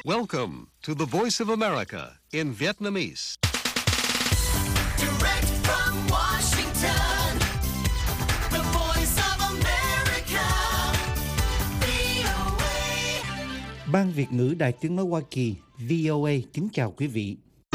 Welcome to the Voice of America in Vietnamese. Direct from Washington, the Voice of America, VOA. Ban Việt ngữ Đài Tiếng nói Hoa Kỳ, VOA kính chào quý vị.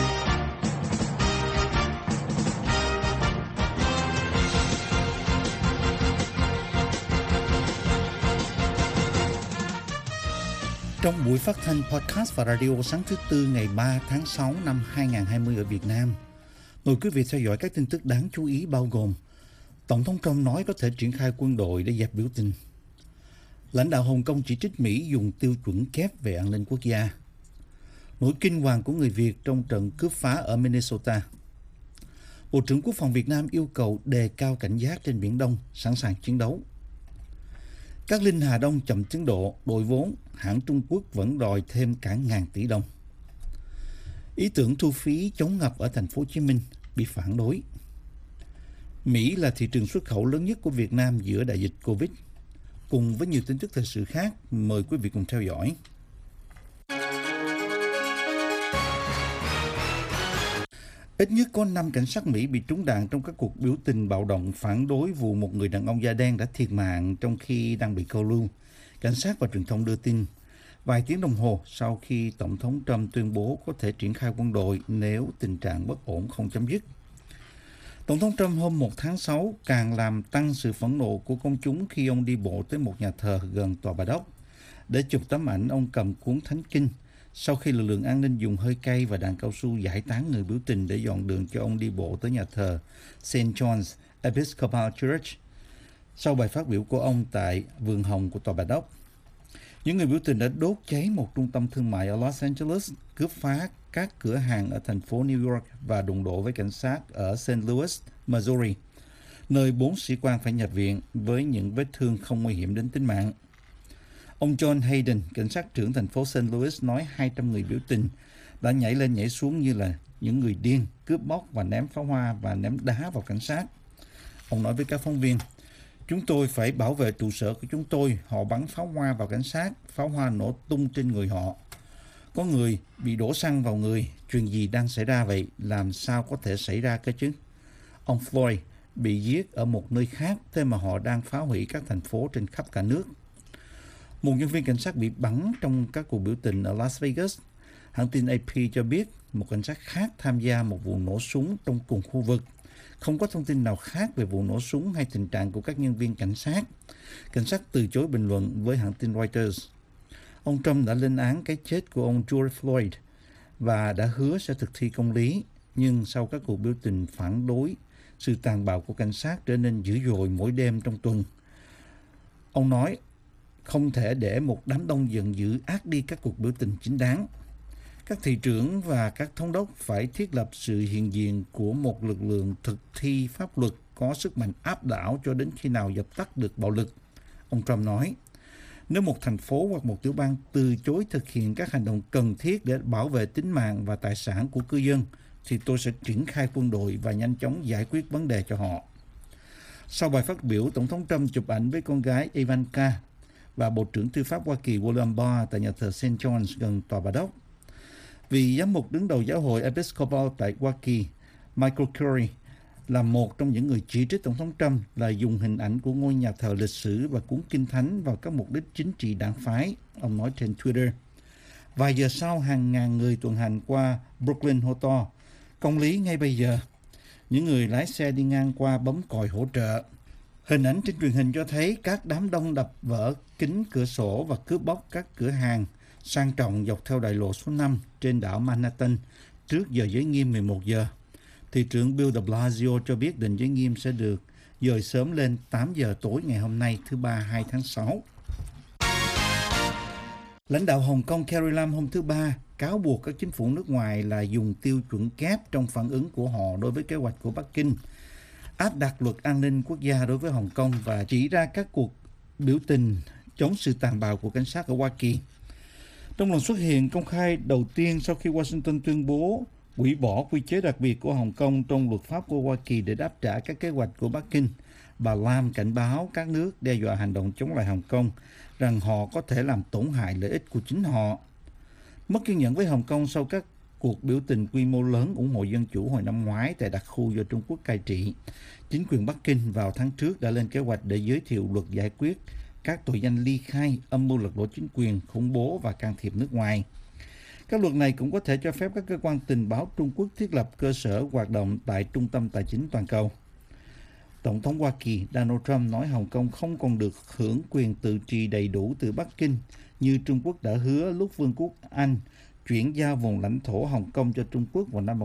Trong buổi phát thanh podcast và radio sáng thứ Tư ngày 3 tháng 6 năm 2020 ở Việt Nam, mời quý vị theo dõi các tin tức đáng chú ý bao gồm: Tổng thống Trump nói có thể triển khai quân đội để dẹp biểu tình. Lãnh đạo Hồng Kông chỉ trích Mỹ dùng tiêu chuẩn kép về an ninh quốc gia. Nỗi kinh hoàng của người Việt trong trận cướp phá ở Minnesota. Bộ trưởng Quốc phòng Việt Nam yêu cầu đề cao cảnh giác trên Biển Đông, sẵn sàng chiến đấu. Các linh Hà Đông chậm tiến độ, đội vốn, hãng Trung Quốc vẫn đòi thêm cả ngàn tỷ đồng. Ý tưởng thu phí chống ngập ở thành phố Hồ Chí Minh bị phản đối. Mỹ là thị trường xuất khẩu lớn nhất của Việt Nam giữa đại dịch Covid. Cùng với nhiều tin tức thời sự khác, mời quý vị cùng theo dõi. Ít nhất có 5 cảnh sát Mỹ bị trúng đạn trong các cuộc biểu tình bạo động phản đối vụ một người đàn ông da đen đã thiệt mạng trong khi đang bị câu lưu. Cảnh sát và truyền thông đưa tin vài tiếng đồng hồ sau khi Tổng thống Trump tuyên bố có thể triển khai quân đội nếu tình trạng bất ổn không chấm dứt. Tổng thống Trump hôm 1 tháng 6 càng làm tăng sự phẫn nộ của công chúng khi ông đi bộ tới một nhà thờ gần tòa Bà Đốc để chụp tấm ảnh ông cầm cuốn Thánh Kinh, sau khi lực lượng an ninh dùng hơi cay và đạn cao su giải tán người biểu tình để dọn đường cho ông đi bộ tới nhà thờ St. John's Episcopal Church sau bài phát biểu của ông tại vườn hồng của tòa Bà Đốc. Những người biểu tình đã đốt cháy một trung tâm thương mại ở Los Angeles, cướp phá các cửa hàng ở thành phố New York và đụng độ với cảnh sát ở St. Louis, Missouri, nơi 4 sĩ quan phải nhập viện với những vết thương không nguy hiểm đến tính mạng. Ông John Hayden, cảnh sát trưởng thành phố St. Louis, nói 200 người biểu tình đã nhảy lên nhảy xuống như là những người điên, cướp bóc và ném pháo hoa và ném đá vào cảnh sát. Ông nói với các phóng viên: "Chúng tôi phải bảo vệ trụ sở của chúng tôi. Họ bắn pháo hoa vào cảnh sát, pháo hoa nổ tung trên người họ. Có người bị đổ xăng vào người. Chuyện gì đang xảy ra vậy? Làm sao có thể xảy ra cơ chứ?" Ông Floyd bị giết ở một nơi khác, thế mà họ đang phá hủy các thành phố trên khắp cả nước. Một nhân viên cảnh sát bị bắn trong các cuộc biểu tình ở Las Vegas. Hãng tin AP cho biết một cảnh sát khác tham gia một vụ nổ súng trong cùng khu vực. Không có thông tin nào khác về vụ nổ súng hay tình trạng của các nhân viên cảnh sát. Cảnh sát từ chối bình luận với hãng tin Reuters. Ông Trump đã lên án cái chết của ông George Floyd và đã hứa sẽ thực thi công lý. Nhưng sau các cuộc biểu tình phản đối, sự tàn bạo của cảnh sát trở nên dữ dội mỗi đêm trong tuần. Ông nói không thể để một đám đông giận dữ át đi các cuộc biểu tình chính đáng. Các thị trưởng và các thống đốc phải thiết lập sự hiện diện của một lực lượng thực thi pháp luật có sức mạnh áp đảo cho đến khi nào dập tắt được bạo lực. Ông Trump nói, nếu một thành phố hoặc một tiểu bang từ chối thực hiện các hành động cần thiết để bảo vệ tính mạng và tài sản của cư dân, thì tôi sẽ triển khai quân đội và nhanh chóng giải quyết vấn đề cho họ. Sau bài phát biểu, Tổng thống Trump chụp ảnh với con gái Ivanka và Bộ trưởng Tư pháp Hoa Kỳ William Barr tại nhà thờ St. John's gần tòa Bà Đốc. Vị giám mục đứng đầu giáo hội Episcopal tại Hoa Kỳ, Michael Curry, là một trong những người chỉ trích Tổng thống Trump là dùng hình ảnh của ngôi nhà thờ lịch sử và cuốn Kinh Thánh vào các mục đích chính trị đảng phái, ông nói trên Twitter. Vài giờ sau, hàng ngàn người tuần hành qua Brooklyn hô to, "Công lý ngay bây giờ!" Những người lái xe đi ngang qua bấm còi hỗ trợ. Hình ảnh trên truyền hình cho thấy các đám đông đập vỡ kính cửa sổ và cướp bóc các cửa hàng sang trọng dọc theo đại lộ số 5 trên đảo Manhattan trước giờ giới nghiêm 11 giờ. Thị trưởng Bill de Blasio cho biết định giới nghiêm sẽ được dời sớm lên 8 giờ tối ngày hôm nay thứ Ba 2 tháng 6. Lãnh đạo Hồng Kông Carrie Lam hôm thứ Ba cáo buộc các chính phủ nước ngoài là dùng tiêu chuẩn kép trong phản ứng của họ đối với kế hoạch của Bắc Kinh áp đặt luật an ninh quốc gia đối với Hồng Kông và chỉ ra các cuộc biểu tình chống sự tàn bạo của cảnh sát ở Hoa Kỳ. Trong lần xuất hiện công khai đầu tiên sau khi Washington tuyên bố hủy bỏ quy chế đặc biệt của Hồng Kông trong luật pháp của Hoa Kỳ để đáp trả các kế hoạch của Bắc Kinh, bà Lam cảnh báo các nước đe dọa hành động chống lại Hồng Kông rằng họ có thể làm tổn hại lợi ích của chính họ. Mất kiên nhẫn với Hồng Kông sau các cuộc biểu tình quy mô lớn ủng hộ dân chủ hồi năm ngoái tại đặc khu do Trung Quốc cai trị. Chính quyền Bắc Kinh vào tháng trước đã lên kế hoạch để giới thiệu luật giải quyết các tội danh ly khai, âm mưu lật đổ chính quyền, khủng bố và can thiệp nước ngoài. Các luật này cũng có thể cho phép các cơ quan tình báo Trung Quốc thiết lập cơ sở hoạt động tại trung tâm tài chính toàn cầu. Tổng thống Hoa Kỳ Donald Trump nói Hồng Kông không còn được hưởng quyền tự trị đầy đủ từ Bắc Kinh như Trung Quốc đã hứa lúc Vương quốc Anh chuyển giao vùng lãnh thổ Hồng Kông cho Trung Quốc vào năm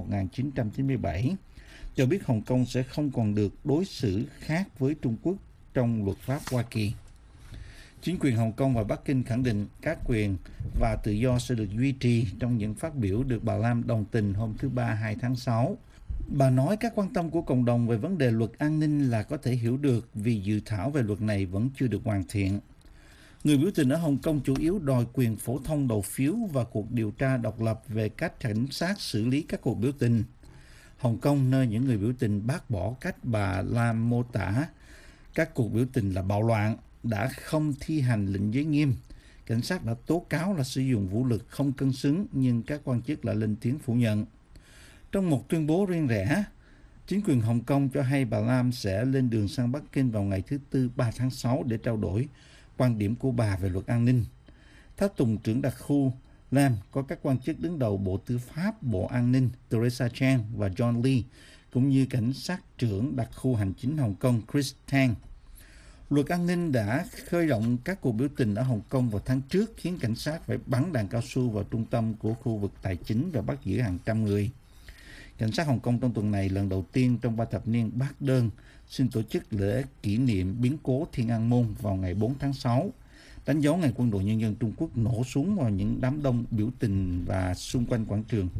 1997, cho biết Hồng Kông sẽ không còn được đối xử khác với Trung Quốc trong luật pháp Hoa Kỳ. Chính quyền Hồng Kông và Bắc Kinh khẳng định các quyền và tự do sẽ được duy trì trong những phát biểu được bà Lam đồng tình hôm thứ Ba 2 tháng 6. Bà nói các quan tâm của cộng đồng về vấn đề luật an ninh là có thể hiểu được vì dự thảo về luật này vẫn chưa được hoàn thiện. Người biểu tình ở Hồng Kông chủ yếu đòi quyền phổ thông đầu phiếu và cuộc điều tra độc lập về cách cảnh sát xử lý các cuộc biểu tình. Hồng Kông, nơi những người biểu tình bác bỏ cách bà Lam mô tả các cuộc biểu tình là bạo loạn, đã không thi hành lệnh giới nghiêm. Cảnh sát đã tố cáo là sử dụng vũ lực không cân xứng, nhưng các quan chức lại lên tiếng phủ nhận. Trong một tuyên bố riêng rẽ, chính quyền Hồng Kông cho hay bà Lam sẽ lên đường sang Bắc Kinh vào ngày thứ Tư 3 tháng 6 để trao đổi quan điểm của bà về luật an ninh. Tháp tùng trưởng đặc khu Lam có các quan chức đứng đầu Bộ Tư pháp, Bộ An ninh Teresa Chang và John Lee, cũng như cảnh sát trưởng đặc khu hành chính Hồng Kông Chris Tang. Luật an ninh đã khơi động các cuộc biểu tình ở Hồng Kông vào tháng trước, khiến cảnh sát phải bắn đạn cao su vào trung tâm của khu vực tài chính và bắt giữ hàng trăm người. Cảnh sát Hồng Kông trong tuần này lần đầu tiên trong 3 thập niên bác đơn xin tổ chức lễ kỷ niệm biến cố Thiên An Môn vào ngày 4 tháng 6, đánh dấu ngày Quân đội Nhân dân Trung Quốc nổ súng vào những đám đông biểu tình và xung quanh quảng trường.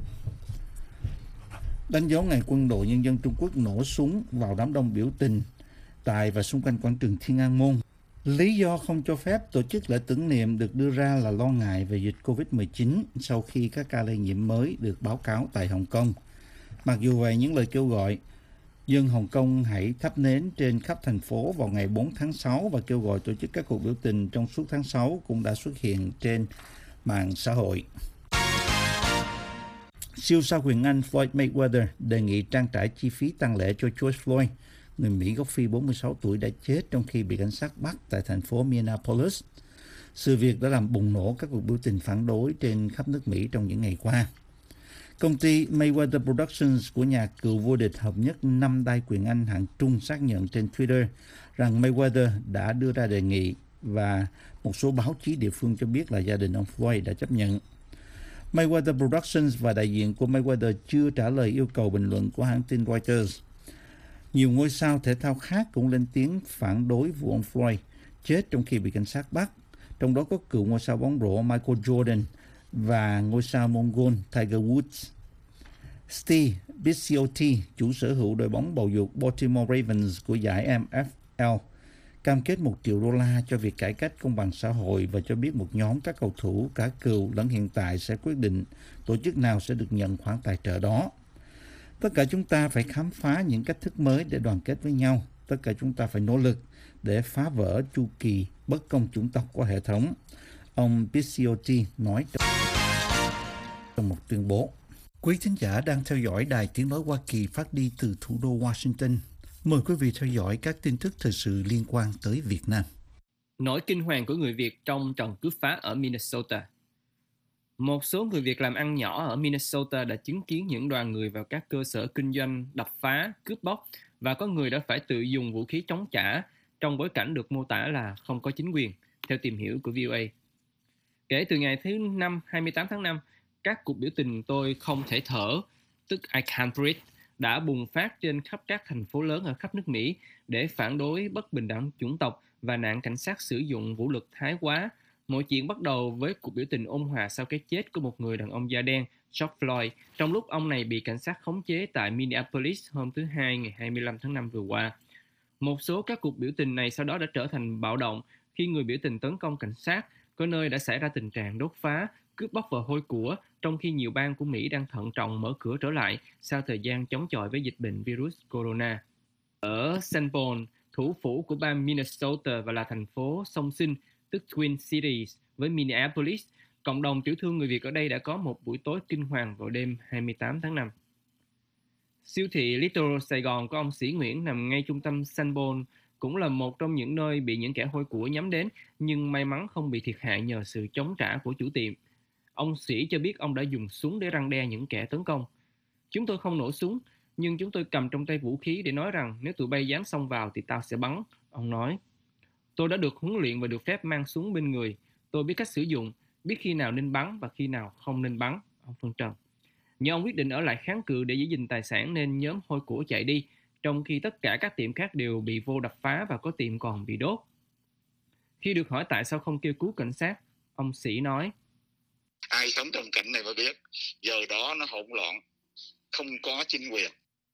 Đánh dấu ngày Quân đội Nhân dân Trung Quốc nổ súng vào đám đông biểu tình tại và xung quanh quảng trường Thiên An Môn. Lý do không cho phép tổ chức lễ tưởng niệm được đưa ra là lo ngại về dịch COVID-19 sau khi các ca lây nhiễm mới được báo cáo tại Hồng Kông. Mặc dù vậy, những lời kêu gọi dân Hồng Kông hãy thắp nến trên khắp thành phố vào ngày 4 tháng 6 và kêu gọi tổ chức các cuộc biểu tình trong suốt tháng 6 cũng đã xuất hiện trên mạng xã hội. Siêu sao quyền Anh Floyd Mayweather đề nghị trang trải chi phí tang lễ cho George Floyd, người Mỹ gốc Phi 46 tuổi đã chết trong khi bị cảnh sát bắt tại thành phố Minneapolis. Sự việc đã làm bùng nổ các cuộc biểu tình phản đối trên khắp nước Mỹ trong những ngày qua. Công ty Mayweather Productions của nhà cựu vô địch hợp nhất 5 đai quyền Anh hạng trung xác nhận trên Twitter rằng Mayweather đã đưa ra đề nghị và một số báo chí địa phương cho biết là gia đình ông Floyd đã chấp nhận. Mayweather Productions và đại diện của Mayweather chưa trả lời yêu cầu bình luận của hãng tin Reuters. Nhiều ngôi sao thể thao khác cũng lên tiếng phản đối vụ ông Floyd chết trong khi bị cảnh sát bắt, trong đó có cựu ngôi sao bóng rổ Michael Jordan và ngôi sao môn golf Tiger Woods. Steve Bisciotti, chủ sở hữu đội bóng bầu dục Baltimore Ravens của giải NFL, cam kết $1 triệu cho việc cải cách công bằng xã hội và cho biết một nhóm các cầu thủ cả cựu lẫn hiện tại sẽ quyết định tổ chức nào sẽ được nhận khoản tài trợ đó. Tất cả chúng ta phải khám phá những cách thức mới để đoàn kết với nhau. Tất cả chúng ta phải nỗ lực để phá vỡ chu kỳ bất công chủng tộc của hệ thống, ông Bisciotti nói trong một tuyên bố. Quý thính giả đang theo dõi Đài Tiếng nói Hoa Kỳ phát đi từ thủ đô Washington. Mời quý vị theo dõi các tin tức thời sự liên quan tới Việt Nam. Nỗi kinh hoàng của người Việt trong trận cướp phá ở Minnesota. Một số người Việt làm ăn nhỏ ở Minnesota đã chứng kiến những đoàn người vào các cơ sở kinh doanh đập phá, cướp bóc và có người đã phải tự dùng vũ khí chống trả trong bối cảnh được mô tả là không có chính quyền, theo tìm hiểu của VOA. Kể từ ngày thứ Năm 28 tháng 5, các cuộc biểu tình tôi không thể thở, tức I can't breathe, đã bùng phát trên khắp các thành phố lớn ở khắp nước Mỹ để phản đối bất bình đẳng chủng tộc và nạn cảnh sát sử dụng vũ lực thái quá. Mọi chuyện bắt đầu với cuộc biểu tình ôn hòa sau cái chết của một người đàn ông da đen, George Floyd, trong lúc ông này bị cảnh sát khống chế tại Minneapolis hôm thứ Hai ngày 25 tháng 5 vừa qua. Một số các cuộc biểu tình này sau đó đã trở thành bạo động khi người biểu tình tấn công cảnh sát, có nơi đã xảy ra tình trạng đốt phá, cướp bóc và hôi của, trong khi nhiều bang của Mỹ đang thận trọng mở cửa trở lại sau thời gian chống chọi với dịch bệnh virus corona. Ở St. Paul, thủ phủ của bang Minnesota và là thành phố song sinh, tức Twin Cities với Minneapolis, Cộng đồng tiểu thương người Việt ở đây đã có một buổi tối kinh hoàng vào đêm 28 tháng 5. Siêu thị Little Sài Gòn của ông Sĩ Nguyễn nằm ngay trung tâm Sanborn, cũng là một trong những nơi bị những kẻ hôi của nhắm đến, nhưng may mắn không bị thiệt hại nhờ sự chống trả của chủ tiệm. Ông Sĩ cho biết ông đã dùng súng để răn đe những kẻ tấn công. Chúng tôi không nổ súng, nhưng chúng tôi cầm trong tay vũ khí để nói rằng nếu tụi bay dám xông vào thì tao sẽ bắn, ông nói. Tôi đã được huấn luyện và được phép mang súng bên người. Tôi biết cách sử dụng, biết khi nào nên bắn và khi nào không nên bắn, ông phân trần. Nhưng ông quyết định ở lại kháng cự để giữ gìn tài sản nên nhóm hôi của chạy đi, trong khi tất cả các tiệm khác đều bị vô đập phá và có tiệm còn bị đốt. Khi được hỏi tại sao không kêu cứu cảnh sát, ông Sĩ nói: Ai sống trong cảnh này mới biết, giờ đó nó hỗn loạn, không có chính quyền.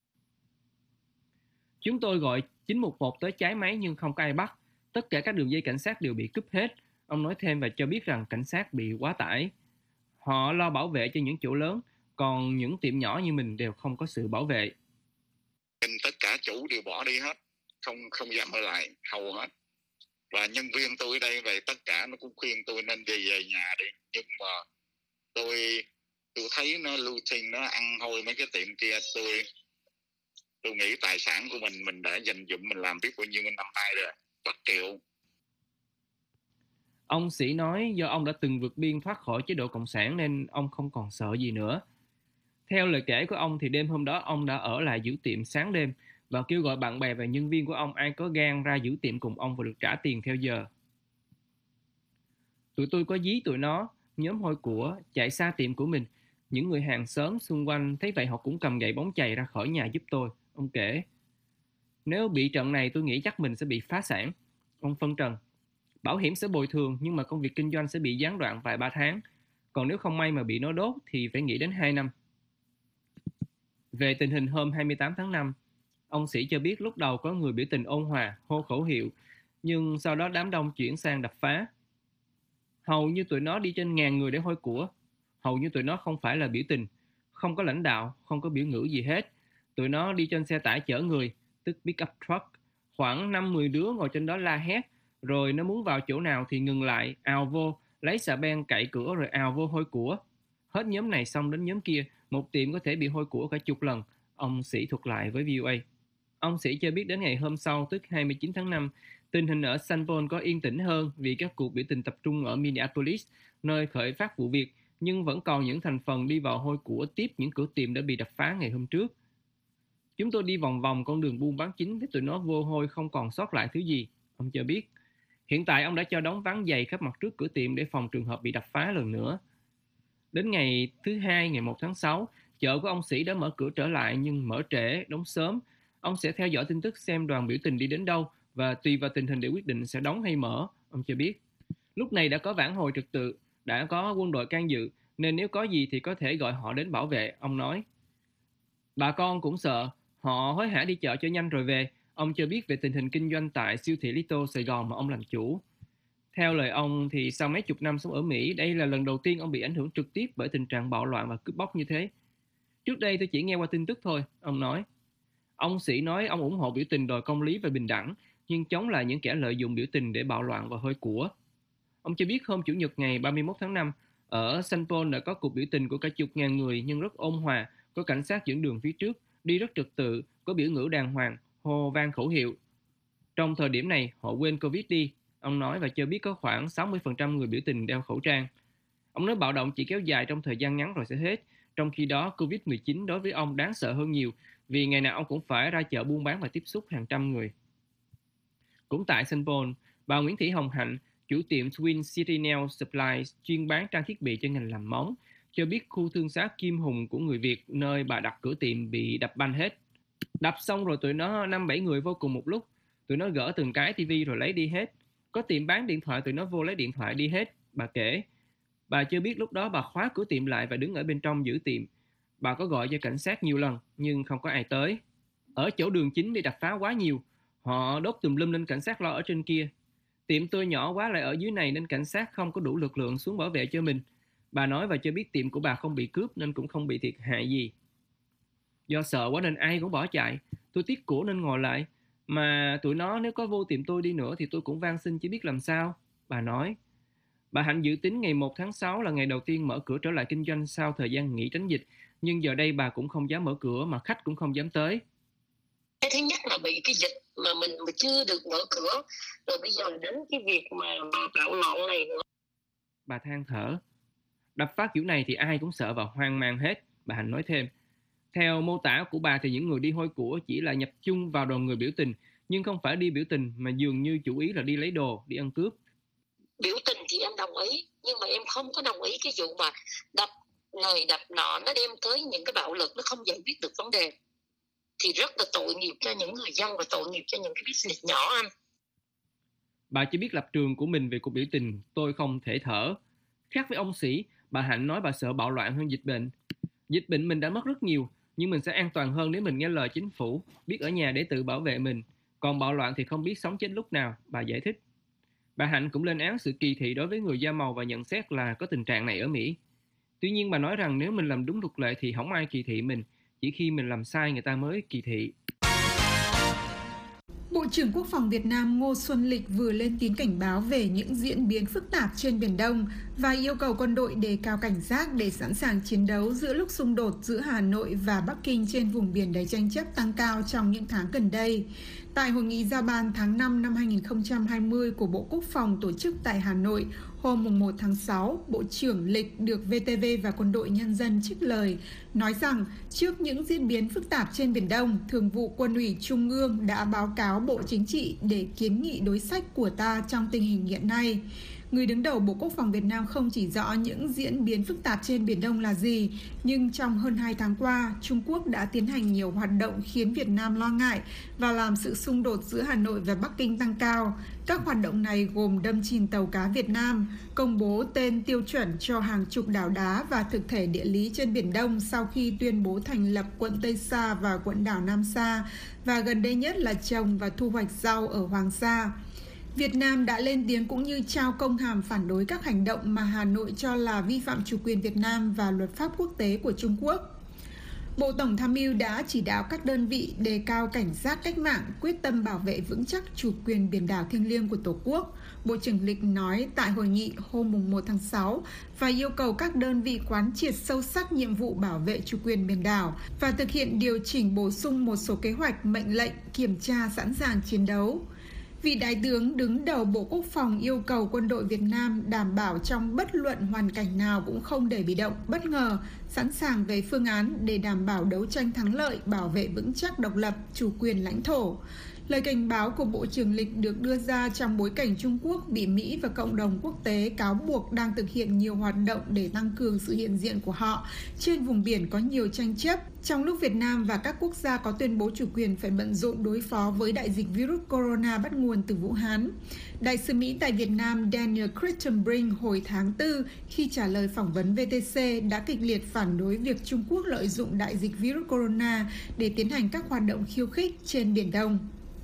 Chúng tôi gọi 911 tới cháy máy nhưng không có ai bắt. Tất cả các đường dây cảnh sát đều bị cúp hết. Ông nói thêm và cho biết rằng cảnh sát bị quá tải. Họ lo bảo vệ cho những chỗ lớn, còn những tiệm nhỏ như mình đều không có sự bảo vệ. Tất cả chủ đều bỏ đi hết, không dám ở lại, hầu hết. Và nhân viên tôi ở đây về tất cả nó cũng khuyên tôi nên đi về nhà đi. Nhưng mà tôi thấy nó looting, nó ăn hôi mấy cái tiệm kia. Tôi nghĩ tài sản của mình đã dành dụm, mình làm biết bao nhiêu năm nay rồi, bạc triệu. Ông Sĩ nói do ông đã từng vượt biên thoát khỏi chế độ cộng sản nên ông không còn sợ gì nữa. Theo lời kể của ông thì đêm hôm đó ông đã ở lại giữ tiệm sáng đêm và kêu gọi bạn bè và nhân viên của ông ai có gan ra giữ tiệm cùng ông và được trả tiền theo giờ. Tụi tôi có dí tụi nó, nhóm hôi của, chạy xa tiệm của mình. Những người hàng xóm xung quanh thấy vậy họ cũng cầm gậy bóng chày ra khỏi nhà giúp tôi, ông kể. Nếu bị trận này tôi nghĩ chắc mình sẽ bị phá sản, ông phân trần. Bảo hiểm sẽ bồi thường nhưng mà công việc kinh doanh sẽ bị gián đoạn vài 3 tháng. Còn nếu không may mà bị nó đốt thì phải nghĩ đến 2 năm. Về tình hình hôm 28 tháng 5, ông Sĩ cho biết lúc đầu có người biểu tình ôn hòa, hô khẩu hiệu, nhưng sau đó đám đông chuyển sang đập phá. Hầu như tụi nó đi trên ngàn người để hôi của. Hầu như tụi nó không phải là biểu tình, không có lãnh đạo, không có biểu ngữ gì hết. Tụi nó đi trên xe tải chở người, tức pick-up truck. Khoảng 5-10 đứa ngồi trên đó la hét, rồi nó muốn vào chỗ nào thì ngừng lại, ào vô, lấy xà beng cậy cửa rồi ào vô hôi của. Hết nhóm này xong đến nhóm kia, một tiệm có thể bị hôi của cả chục lần, ông Sĩ thuật lại với VOA. Ông Sĩ cho biết đến ngày hôm sau, tức 29 tháng 5, tình hình ở Sanborn có yên tĩnh hơn vì các cuộc biểu tình tập trung ở Minneapolis, nơi khởi phát vụ việc, nhưng vẫn còn những thành phần đi vào hôi của tiếp những cửa tiệm đã bị đập phá ngày hôm trước. Chúng tôi đi vòng vòng con đường buôn bán chính thấy tụi nó vô hôi không còn sót lại thứ gì, ông cho biết. Hiện tại ông đã cho đóng ván giày khắp mặt trước cửa tiệm để phòng trường hợp bị đập phá lần nữa. Đến ngày thứ Hai, ngày 1 tháng 6, chợ của ông Sĩ đã mở cửa trở lại nhưng mở trễ, đóng sớm. Ông sẽ theo dõi tin tức xem đoàn biểu tình đi đến đâu và tùy vào tình hình để quyết định sẽ đóng hay mở, ông cho biết. Lúc này đã có vãn hồi trật tự, đã có quân đội can dự, nên nếu có gì thì có thể gọi họ đến bảo vệ, ông nói. Bà con cũng sợ, họ hối hả đi chợ cho nhanh rồi về, ông cho biết về tình hình kinh doanh tại siêu thị Little Sài Gòn mà ông làm chủ. Theo lời ông thì sau mấy chục năm sống ở Mỹ, đây là lần đầu tiên ông bị ảnh hưởng trực tiếp bởi tình trạng bạo loạn và cướp bóc như thế. Trước đây tôi chỉ nghe qua tin tức thôi, ông nói. Ông Sĩ nói ông ủng hộ biểu tình đòi công lý và bình đẳng, nhưng chống lại những kẻ lợi dụng biểu tình để bạo loạn và hôi của. Ông cho biết hôm Chủ nhật ngày 31 tháng 5, ở Sanborn đã có cuộc biểu tình của cả chục ngàn người nhưng rất ôn hòa, có cảnh sát dẫn đường phía trước, đi rất trật tự, có biểu ngữ đàng hoàng, hô vang khẩu hiệu. Trong thời điểm này, họ quên Covid đi, ông nói và cho biết có khoảng 60% người biểu tình đeo khẩu trang. Ông nói bạo động chỉ kéo dài trong thời gian ngắn rồi sẽ hết, trong khi đó Covid-19 đối với ông đáng sợ hơn nhiều vì ngày nào ông cũng phải ra chợ buôn bán và tiếp xúc hàng trăm người. Cũng tại Sanborn, bà Nguyễn Thị Hồng Hạnh, chủ tiệm Twin City Nail Supplies chuyên bán trang thiết bị cho ngành làm móng, cho biết khu thương xá Kim Hùng của người Việt nơi bà đặt cửa tiệm bị đập banh hết. Đập xong rồi tụi nó 5-7 người vô cùng một lúc. Tụi nó gỡ từng cái tivi rồi lấy đi hết. Có tiệm bán điện thoại tụi nó vô lấy điện thoại đi hết, bà kể. Bà chưa biết lúc đó bà khóa cửa tiệm lại và đứng ở bên trong giữ tiệm. Bà có gọi cho cảnh sát nhiều lần nhưng không có ai tới. Ở chỗ đường chính bị đập phá quá nhiều. Họ đốt tùm lum nên cảnh sát lo ở trên kia. Tiệm tôi nhỏ quá lại ở dưới này nên cảnh sát không có đủ lực lượng xuống bảo vệ cho mình. Bà nói và cho biết tiệm của bà không bị cướp nên cũng không bị thiệt hại gì. Do sợ quá nên ai cũng bỏ chạy. Tôi tiếc của nên ngồi lại. Mà tụi nó nếu có vô tiệm tôi đi nữa thì tôi cũng van xin chứ biết làm sao, bà nói. Bà Hạnh dự tính ngày 1 tháng 6 là ngày đầu tiên mở cửa trở lại kinh doanh sau thời gian nghỉ tránh dịch, nhưng giờ đây bà cũng không dám mở cửa mà khách cũng không dám tới. Cái thứ nhất là bị cái dịch mà mình mà chưa được mở cửa, rồi bây giờ đến cái việc mà bạo loạn này nữa. Bà than thở. Đập phá kiểu này thì ai cũng sợ và hoang mang hết, bà Hạnh nói thêm. Theo mô tả của bà thì những người đi hôi của chỉ là nhập chung vào đoàn người biểu tình, nhưng không phải đi biểu tình mà dường như chủ ý là đi lấy đồ, đi ăn cướp. Biểu tình thì em đồng ý, nhưng mà em không có đồng ý cái vụ mà đập này đập nọ, nó đem tới những cái bạo lực, nó không giải quyết được vấn đề. Thì rất là tội nghiệp cho những người dân và tội nghiệp cho những cái business nhỏ anh. Bà chỉ biết lập trường của mình về cuộc biểu tình, tôi không thể thở. Khác với ông Sĩ, bà Hạnh nói bà sợ bạo loạn hơn dịch bệnh. Dịch bệnh mình đã mất rất nhiều, nhưng mình sẽ an toàn hơn nếu mình nghe lời chính phủ, biết ở nhà để tự bảo vệ mình. Còn bạo loạn thì không biết sống chết lúc nào, bà giải thích. Bà Hạnh cũng lên án sự kỳ thị đối với người da màu và nhận xét là có tình trạng này ở Mỹ. Tuy nhiên bà nói rằng nếu mình làm đúng luật lệ thì không ai kỳ thị mình, chỉ khi mình làm sai người ta mới kỳ thị. Bộ trưởng Quốc phòng Việt Nam Ngô Xuân Lịch vừa lên tiếng cảnh báo về những diễn biến phức tạp trên Biển Đông và yêu cầu quân đội đề cao cảnh giác để sẵn sàng chiến đấu giữa lúc xung đột giữa Hà Nội và Bắc Kinh trên vùng biển đầy tranh chấp tăng cao trong những tháng gần đây. Tại hội nghị giao ban tháng 5 năm 2020 của Bộ Quốc phòng tổ chức tại Hà Nội, hôm 1 tháng 6, Bộ trưởng Lịch được VTV và Quân đội Nhân dân trích lời, nói rằng trước những diễn biến phức tạp trên Biển Đông, Thường vụ Quân ủy Trung ương đã báo cáo Bộ Chính trị để kiến nghị đối sách của ta trong tình hình hiện nay. Người đứng đầu Bộ Quốc phòng Việt Nam không chỉ rõ những diễn biến phức tạp trên Biển Đông là gì, nhưng trong hơn 2 tháng qua, Trung Quốc đã tiến hành nhiều hoạt động khiến Việt Nam lo ngại và làm sự xung đột giữa Hà Nội và Bắc Kinh tăng cao. Các hoạt động này gồm đâm chìm tàu cá Việt Nam, công bố tên tiêu chuẩn cho hàng chục đảo đá và thực thể địa lý trên Biển Đông sau khi tuyên bố thành lập quận Tây Sa và quận đảo Nam Sa, và gần đây nhất là trồng và thu hoạch rau ở Hoàng Sa. Việt Nam đã lên tiếng cũng như trao công hàm phản đối các hành động mà Hà Nội cho là vi phạm chủ quyền Việt Nam và luật pháp quốc tế của Trung Quốc. Bộ Tổng tham mưu đã chỉ đạo các đơn vị đề cao cảnh giác cách mạng, quyết tâm bảo vệ vững chắc chủ quyền biển đảo thiêng liêng của Tổ quốc, Bộ trưởng Lịch nói tại hội nghị hôm 1 tháng 6 và yêu cầu các đơn vị quán triệt sâu sắc nhiệm vụ bảo vệ chủ quyền biển đảo và thực hiện điều chỉnh bổ sung một số kế hoạch, mệnh lệnh, kiểm tra sẵn sàng chiến đấu. Vị Đại tướng đứng đầu Bộ Quốc phòng yêu cầu quân đội Việt Nam đảm bảo trong bất luận hoàn cảnh nào cũng không để bị động, bất ngờ, sẵn sàng về phương án để đảm bảo đấu tranh thắng lợi, bảo vệ vững chắc độc lập, chủ quyền lãnh thổ. Lời cảnh báo của Bộ trưởng Lịch được đưa ra trong bối cảnh Trung Quốc bị Mỹ và cộng đồng quốc tế cáo buộc đang thực hiện nhiều hoạt động để tăng cường sự hiện diện của họ trên vùng biển có nhiều tranh chấp, trong lúc Việt Nam và các quốc gia có tuyên bố chủ quyền phải bận rộn đối phó với đại dịch virus corona bắt nguồn từ Vũ Hán. Đại sứ Mỹ tại Việt Nam Daniel Crittenbrink hồi tháng 4 khi trả lời phỏng vấn VTC đã kịch liệt phản đối việc Trung Quốc lợi dụng đại dịch virus corona để tiến hành các hoạt động khiêu khích trên Biển Đông.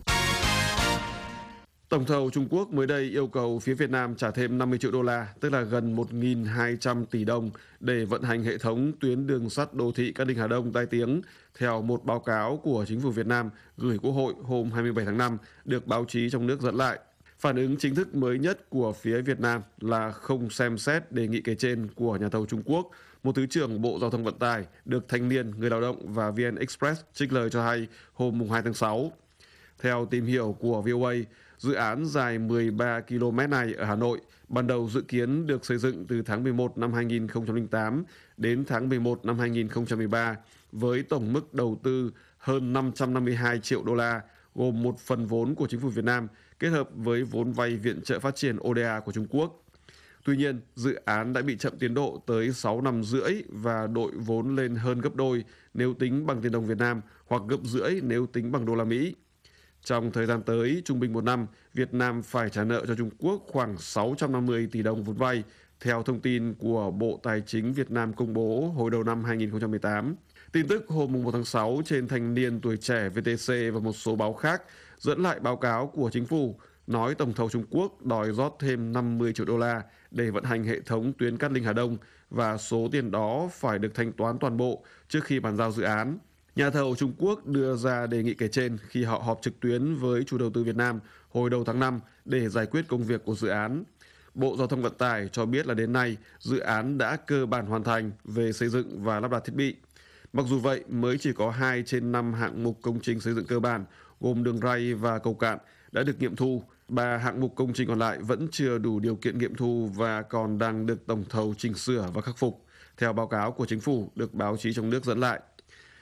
Tổng thầu Trung Quốc mới đây yêu cầu phía Việt Nam trả thêm 50 triệu đô la, tức là gần 1.200 tỷ đồng để vận hành hệ thống tuyến đường sắt đô thị Cát Linh Hà Đông tai tiếng, theo một báo cáo của chính phủ Việt Nam gửi Quốc hội hôm 27 tháng 5, được báo chí trong nước dẫn lại. Phản ứng chính thức mới nhất của phía Việt Nam là không xem xét đề nghị kể trên của nhà thầu Trung Quốc. Một Thứ trưởng Bộ Giao thông Vận tải được Thanh niên, Người lao động và VN Express trích lời cho hay hôm 2 tháng 6. Theo tìm hiểu của VOA, dự án dài 13 km này ở Hà Nội ban đầu dự kiến được xây dựng từ tháng 11 năm 2008 đến tháng 11 năm 2013 với tổng mức đầu tư hơn 552 triệu đô la, gồm một phần vốn của chính phủ Việt Nam kết hợp với vốn vay viện trợ phát triển ODA của Trung Quốc. Tuy nhiên, dự án đã bị chậm tiến độ tới 6 năm rưỡi và đội vốn lên hơn gấp đôi nếu tính bằng tiền đồng Việt Nam hoặc gấp rưỡi nếu tính bằng đô la Mỹ. Trong thời gian tới, trung bình một năm, Việt Nam phải trả nợ cho Trung Quốc khoảng 650 tỷ đồng vốn vay, theo thông tin của Bộ Tài chính Việt Nam công bố hồi đầu năm 2018. Tin tức hôm 1 tháng 6 trên Thanh niên Tuổi trẻ VTC và một số báo khác dẫn lại báo cáo của chính phủ, nói tổng thầu Trung Quốc đòi rót thêm 50 triệu đô la để vận hành hệ thống tuyến Cát Linh Hà Đông và số tiền đó phải được thanh toán toàn bộ trước khi bàn giao dự án. Nhà thầu Trung Quốc đưa ra đề nghị kể trên khi họ họp trực tuyến với chủ đầu tư Việt Nam hồi đầu tháng 5 để giải quyết công việc của dự án. Bộ Giao thông Vận tải cho biết là đến nay, dự án đã cơ bản hoàn thành về xây dựng và lắp đặt thiết bị. Mặc dù vậy, mới chỉ có 2 trên 5 hạng mục công trình xây dựng cơ bản, gồm đường ray và cầu cạn, đã được nghiệm thu. 3 hạng mục công trình còn lại vẫn chưa đủ điều kiện nghiệm thu và còn đang được tổng thầu chỉnh sửa và khắc phục, theo báo cáo của chính phủ được báo chí trong nước dẫn lại.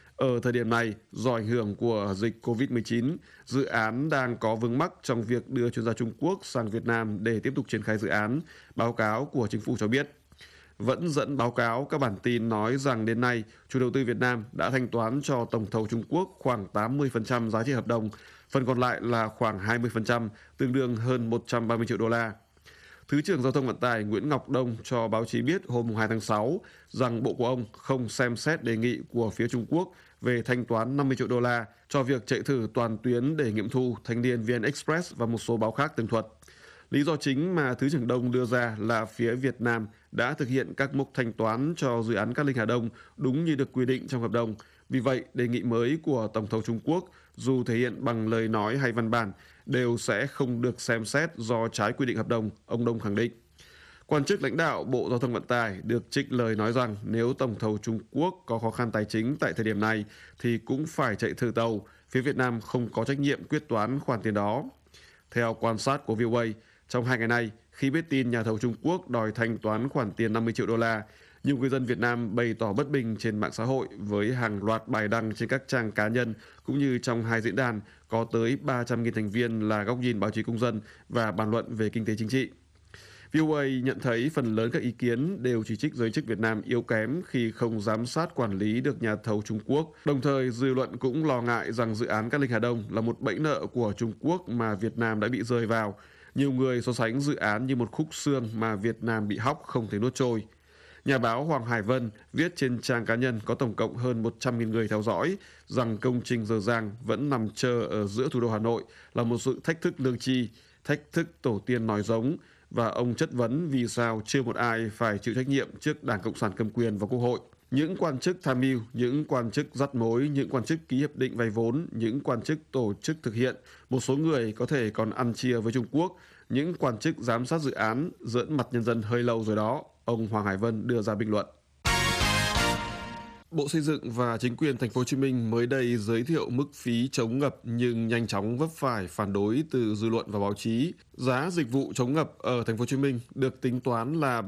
Ở thời điểm này, do ảnh hưởng của dịch COVID-19, dự án đang có vướng mắc trong việc đưa chuyên gia Trung Quốc sang Việt Nam để tiếp tục triển khai dự án, báo cáo của chính phủ cho biết. Vẫn dẫn báo cáo, các bản tin nói rằng đến nay, chủ đầu tư Việt Nam đã thanh toán cho tổng thầu Trung Quốc khoảng 80% giá trị hợp đồng, phần còn lại là khoảng 20%, tương đương hơn 130 triệu đô la. Thứ trưởng Giao thông Vận tải Nguyễn Ngọc Đông cho báo chí biết hôm 2 tháng 6 rằng bộ của ông không xem xét đề nghị của phía Trung Quốc về thanh toán 50 triệu đô la cho việc chạy thử toàn tuyến để nghiệm thu Thanh niên VN Express và một số báo khác tường thuật. Lý do chính mà Thứ trưởng Đông đưa ra là phía Việt Nam đã thực hiện các mốc thanh toán cho dự án Cát Linh Hà Đông đúng như được quy định trong hợp đồng. Vì vậy, đề nghị mới của Tổng thầu Trung Quốc, dù thể hiện bằng lời nói hay văn bản, đều sẽ không được xem xét do trái quy định hợp đồng, ông Đông khẳng định. Quan chức lãnh đạo Bộ Giao thông Vận tải được trích lời nói rằng nếu tổng thầu Trung Quốc có khó khăn tài chính tại thời điểm này thì cũng phải chạy thử tàu, phía Việt Nam không có trách nhiệm quyết toán khoản tiền đó. Theo quan sát của VOA, trong 2 ngày nay, khi biết tin nhà thầu Trung Quốc đòi thanh toán khoản tiền 50 triệu đô la, nhiều người dân Việt Nam bày tỏ bất bình trên mạng xã hội với hàng loạt bài đăng trên các trang cá nhân cũng như trong 2 diễn đàn có tới 300.000 thành viên là góc nhìn báo chí công dân và bàn luận về kinh tế chính trị. VOA nhận thấy phần lớn các ý kiến đều chỉ trích giới chức Việt Nam yếu kém khi không giám sát quản lý được nhà thầu Trung Quốc. Đồng thời, dư luận cũng lo ngại rằng dự án Cát Linh Hà Đông là một bẫy nợ của Trung Quốc mà Việt Nam đã bị rơi vào. Nhiều người so sánh dự án như một khúc xương mà Việt Nam bị hóc không thể nuốt trôi. Nhà báo Hoàng Hải Vân viết trên trang cá nhân có tổng cộng hơn 100.000 người theo dõi rằng công trình dở dang vẫn nằm chờ ở giữa thủ đô Hà Nội là một sự thách thức lương tri, thách thức tổ tiên nói giống, và ông chất vấn vì sao chưa một ai phải chịu trách nhiệm trước Đảng Cộng sản cầm quyền và Quốc hội. Những quan chức tham mưu, những quan chức dắt mối, những quan chức ký hiệp định vay vốn, những quan chức tổ chức thực hiện, một số người có thể còn ăn chia với Trung Quốc, những quan chức giám sát dự án giỡn mặt nhân dân hơi lâu rồi đó, ông Hoàng Hải Vân đưa ra bình luận. Bộ Xây dựng và chính quyền thành phố Hồ Chí Minh mới đây giới thiệu mức phí chống ngập nhưng nhanh chóng vấp phải phản đối từ dư luận và báo chí. Giá dịch vụ chống ngập ở thành phố Hồ Chí Minh được tính toán là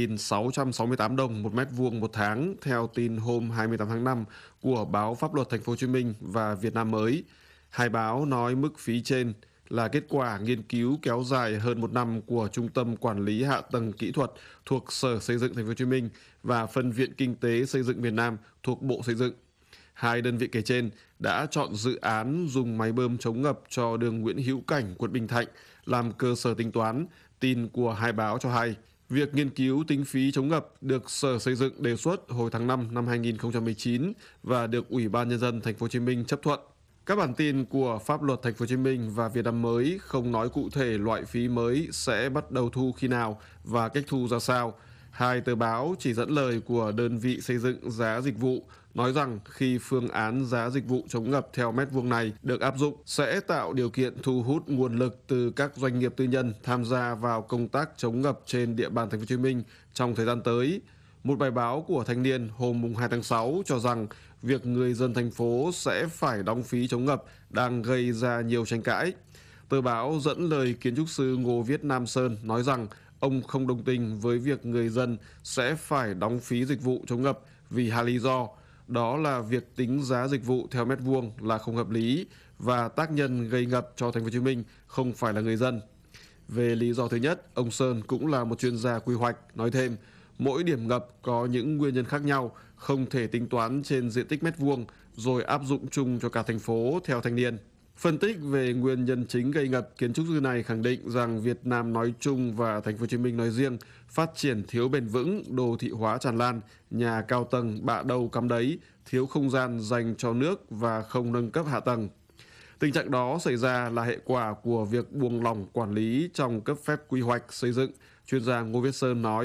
3.668 đồng một mét vuông một tháng theo tin hôm 28 tháng 5 của báo Pháp luật thành phố Hồ Chí Minh và Việt Nam mới. Hai báo nói mức phí trên là kết quả nghiên cứu kéo dài hơn 1 năm của Trung tâm Quản lý Hạ tầng Kỹ thuật thuộc Sở Xây dựng Thành phố Hồ Chí Minh và Phân viện Kinh tế Xây dựng miền Nam thuộc Bộ Xây dựng. Hai đơn vị kể trên đã chọn dự án dùng máy bơm chống ngập cho đường Nguyễn Hữu Cảnh, quận Bình Thạnh làm cơ sở tính toán. Tin của hai báo cho hay, việc nghiên cứu tính phí chống ngập được Sở Xây dựng đề xuất hồi tháng 5 năm 2019 và được Ủy ban Nhân dân Thành phố Hồ Chí Minh chấp thuận. Các bản tin của Pháp luật Thành phố Hồ Chí Minh và Việt Nam mới không nói cụ thể loại phí mới sẽ bắt đầu thu khi nào và cách thu ra sao. Hai tờ báo chỉ dẫn lời của đơn vị xây dựng giá dịch vụ, nói rằng khi phương án giá dịch vụ chống ngập theo mét vuông này được áp dụng sẽ tạo điều kiện thu hút nguồn lực từ các doanh nghiệp tư nhân tham gia vào công tác chống ngập trên địa bàn Thành phố Hồ Chí Minh trong thời gian tới. Một bài báo của Thanh niên hôm 2 tháng 6 cho rằng việc người dân thành phố sẽ phải đóng phí chống ngập đang gây ra nhiều tranh cãi. Tờ báo dẫn lời kiến trúc sư Ngô Viết Nam Sơn nói rằng ông không đồng tình với việc người dân sẽ phải đóng phí dịch vụ chống ngập vì hai lý do. Đó là việc tính giá dịch vụ theo mét vuông là không hợp lý và tác nhân gây ngập cho Thành phố Hồ Chí Minh không phải là người dân. Về lý do thứ nhất, ông Sơn cũng là một chuyên gia quy hoạch, nói thêm, mỗi điểm ngập có những nguyên nhân khác nhau, không thể tính toán trên diện tích mét vuông rồi áp dụng chung cho cả thành phố theo Thanh niên. Phân tích về nguyên nhân chính gây ngập, kiến trúc sư này khẳng định rằng Việt Nam nói chung và Thành phố Hồ Chí Minh nói riêng phát triển thiếu bền vững, đô thị hóa tràn lan, nhà cao tầng bạ đâu cắm đấy, thiếu không gian dành cho nước và không nâng cấp hạ tầng. Tình trạng đó xảy ra là hệ quả của việc buông lỏng quản lý trong cấp phép quy hoạch xây dựng, chuyên gia Ngô Viết Sơn nói.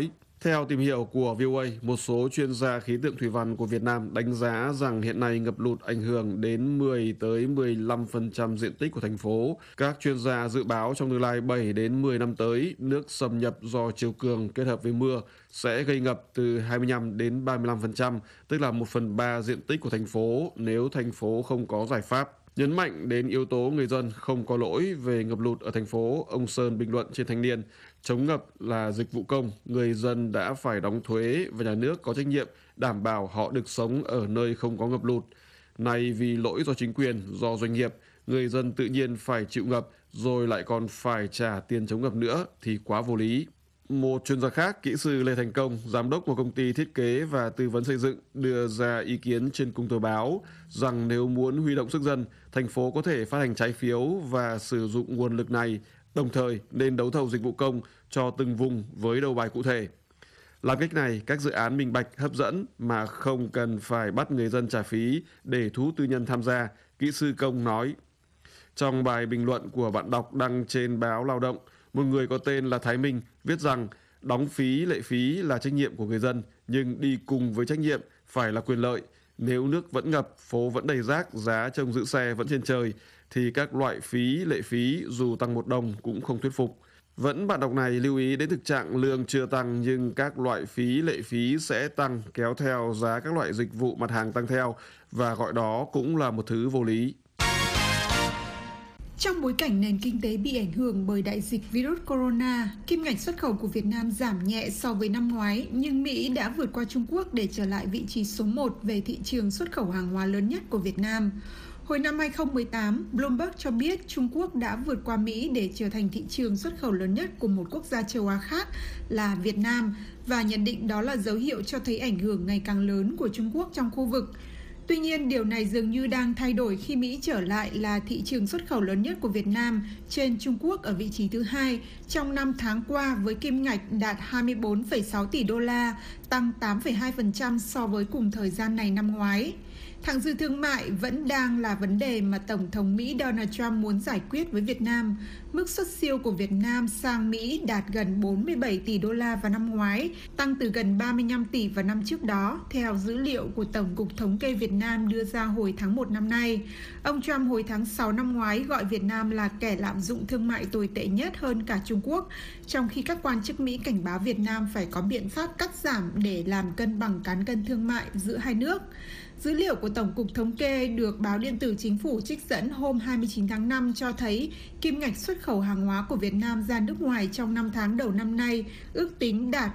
Theo tìm hiểu của VOA, một số chuyên gia khí tượng thủy văn của Việt Nam đánh giá rằng hiện nay ngập lụt ảnh hưởng đến 10 tới 15% diện tích của thành phố. Các chuyên gia dự báo trong tương lai 7 đến 10 năm tới, nước xâm nhập do chiều cường kết hợp với mưa sẽ gây ngập từ 25 đến 35%, tức là 1/3 diện tích của thành phố nếu thành phố không có giải pháp. Nhấn mạnh đến yếu tố người dân không có lỗi về ngập lụt ở thành phố, ông Sơn bình luận trên Thanh Niên, chống ngập là dịch vụ công, người dân đã phải đóng thuế và nhà nước có trách nhiệm đảm bảo họ được sống ở nơi không có ngập lụt. Nay vì lỗi do chính quyền, do doanh nghiệp, người dân tự nhiên phải chịu ngập rồi lại còn phải trả tiền chống ngập nữa thì quá vô lý. Một chuyên gia khác, kỹ sư Lê Thành Công, giám đốc một công ty thiết kế và tư vấn xây dựng, đưa ra ý kiến trên Cung Tờ Báo rằng nếu muốn huy động sức dân, thành phố có thể phát hành trái phiếu và sử dụng nguồn lực này, đồng thời nên đấu thầu dịch vụ công cho từng vùng với đầu bài cụ thể. Làm cách này, các dự án minh bạch, hấp dẫn mà không cần phải bắt người dân trả phí để thu hút tư nhân tham gia, kỹ sư Công nói. Trong bài bình luận của bạn đọc đăng trên báo Lao động, một người có tên là Thái Minh viết rằng đóng phí, lệ phí là trách nhiệm của người dân, nhưng đi cùng với trách nhiệm phải là quyền lợi. Nếu nước vẫn ngập, phố vẫn đầy rác, giá trông giữ xe vẫn trên trời, thì các loại phí, lệ phí dù tăng 1 đồng cũng không thuyết phục. Vẫn bạn đọc này lưu ý đến thực trạng lương chưa tăng nhưng các loại phí, lệ phí sẽ tăng kéo theo giá các loại dịch vụ mặt hàng tăng theo và gọi đó cũng là một thứ vô lý. Trong bối cảnh nền kinh tế bị ảnh hưởng bởi đại dịch virus corona, kim ngạch xuất khẩu của Việt Nam giảm nhẹ so với năm ngoái, nhưng Mỹ đã vượt qua Trung Quốc để trở lại vị trí số 1 về thị trường xuất khẩu hàng hóa lớn nhất của Việt Nam. Hồi năm 2018, Bloomberg cho biết Trung Quốc đã vượt qua Mỹ để trở thành thị trường xuất khẩu lớn nhất của một quốc gia châu Á khác là Việt Nam, và nhận định đó là dấu hiệu cho thấy ảnh hưởng ngày càng lớn của Trung Quốc trong khu vực. Tuy nhiên, điều này dường như đang thay đổi khi Mỹ trở lại là thị trường xuất khẩu lớn nhất của Việt Nam trên Trung Quốc ở vị trí thứ 2 trong 5 tháng qua với kim ngạch đạt 24,6 tỷ đô la, tăng 8,2% so với cùng thời gian này năm ngoái. Thặng dư thương mại vẫn đang là vấn đề mà Tổng thống Mỹ Donald Trump muốn giải quyết với Việt Nam. Mức xuất siêu của Việt Nam sang Mỹ đạt gần 47 tỷ đô la vào năm ngoái, tăng từ gần 35 tỷ vào năm trước đó, theo dữ liệu của Tổng cục Thống kê Việt Nam đưa ra hồi tháng 1 năm nay. Ông Trump hồi tháng 6 năm ngoái gọi Việt Nam là kẻ lạm dụng thương mại tồi tệ nhất hơn cả Trung Quốc, trong khi các quan chức Mỹ cảnh báo Việt Nam phải có biện pháp cắt giảm để làm cân bằng cán cân thương mại giữa hai nước. Dữ liệu của Tổng cục Thống kê được báo điện tử Chính phủ trích dẫn hôm 29 tháng 5 cho thấy kim ngạch xuất khẩu hàng hóa của Việt Nam ra nước ngoài trong 5 tháng đầu năm nay ước tính đạt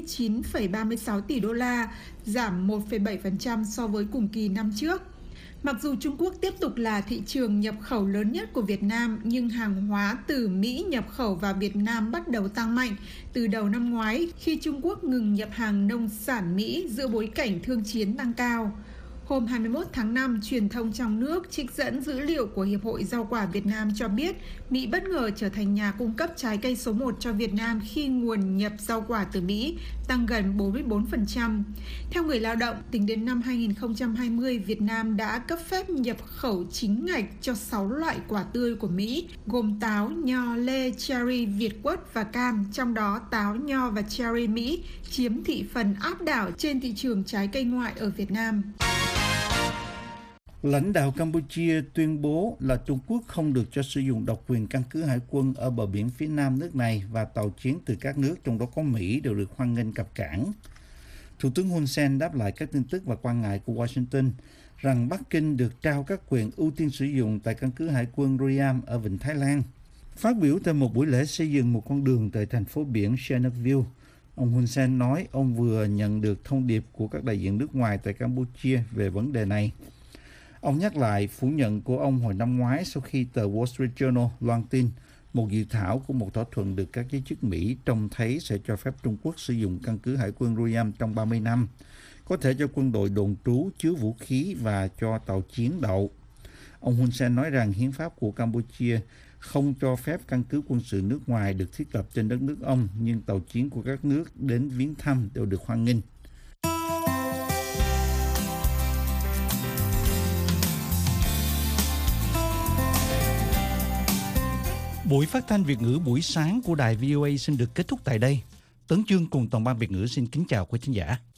99,36 tỷ đô la, giảm 1,7% so với cùng kỳ năm trước. Mặc dù Trung Quốc tiếp tục là thị trường nhập khẩu lớn nhất của Việt Nam, nhưng hàng hóa từ Mỹ nhập khẩu vào Việt Nam bắt đầu tăng mạnh từ đầu năm ngoái khi Trung Quốc ngừng nhập hàng nông sản Mỹ giữa bối cảnh thương chiến tăng cao. Hôm 21 tháng 5, truyền thông trong nước trích dẫn dữ liệu của Hiệp hội Rau quả Việt Nam cho biết Mỹ bất ngờ trở thành nhà cung cấp trái cây số 1 cho Việt Nam khi nguồn nhập rau quả từ Mỹ tăng gần 44%. Theo người lao động, tính đến năm 2020, Việt Nam đã cấp phép nhập khẩu chính ngạch cho 6 loại quả tươi của Mỹ, gồm táo, nho, lê, cherry, việt quất và cam, trong đó táo, nho và cherry Mỹ chiếm thị phần áp đảo trên thị trường trái cây ngoại ở Việt Nam. Lãnh đạo Campuchia tuyên bố là Trung Quốc không được cho sử dụng độc quyền căn cứ hải quân ở bờ biển phía nam nước này và tàu chiến từ các nước trong đó có Mỹ đều được hoan nghênh cập cảng. Thủ tướng Hun Sen đáp lại các tin tức và quan ngại của Washington rằng Bắc Kinh được trao các quyền ưu tiên sử dụng tại căn cứ hải quân Ream ở Vịnh Thái Lan. Phát biểu tại một buổi lễ xây dựng một con đường tại thành phố biển Sihanoukville, ông Hun Sen nói ông vừa nhận được thông điệp của các đại diện nước ngoài tại Campuchia về vấn đề này. Ông nhắc lại phủ nhận của ông hồi năm ngoái sau khi tờ Wall Street Journal loan tin một dự thảo của một thỏa thuận được các giới chức Mỹ trông thấy sẽ cho phép Trung Quốc sử dụng căn cứ hải quân Ream trong 30 năm, có thể cho quân đội đồn trú chứa vũ khí và cho tàu chiến đậu. Ông Hun Sen nói rằng hiến pháp của Campuchia không cho phép căn cứ quân sự nước ngoài được thiết lập trên đất nước ông, nhưng tàu chiến của các nước đến viếng thăm đều được hoan nghênh. Buổi phát thanh Việt ngữ buổi sáng của đài VOA xin được kết thúc tại đây. Tấn Chương cùng toàn ban Việt ngữ xin kính chào quý khán giả.